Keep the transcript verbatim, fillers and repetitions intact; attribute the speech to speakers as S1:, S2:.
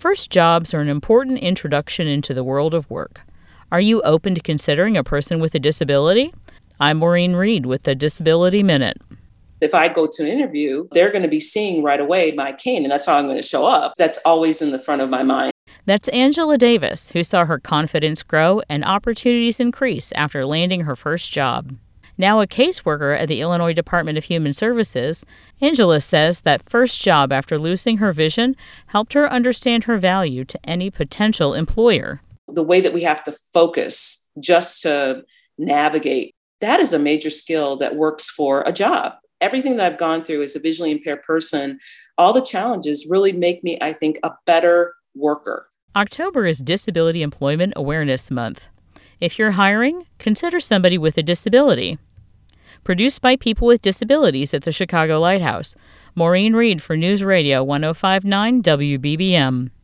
S1: First jobs are an important introduction into the world of work. Are you open to considering a person with a disability? I'm Maureen Reed with the Disability Minute.
S2: If I go to an interview, they're going to be seeing right away my cane, and that's how I'm going to show up. That's always in the front of my mind.
S1: That's Angela Davis, who saw her confidence grow and opportunities increase after landing her first job. Now a caseworker at the Illinois Department of Human Services, Angela says that first job after losing her vision helped her understand her value to any potential employer.
S2: The way that we have to focus just to navigate, that is a major skill that works for a job. Everything that I've gone through as a visually impaired person, all the challenges really make me, I think, a better worker.
S1: October is Disability Employment Awareness Month. If you're hiring, consider somebody with a disability. Produced by people with disabilities at the Chicago Lighthouse. Maureen Reed for News Radio one oh five point nine W B B M.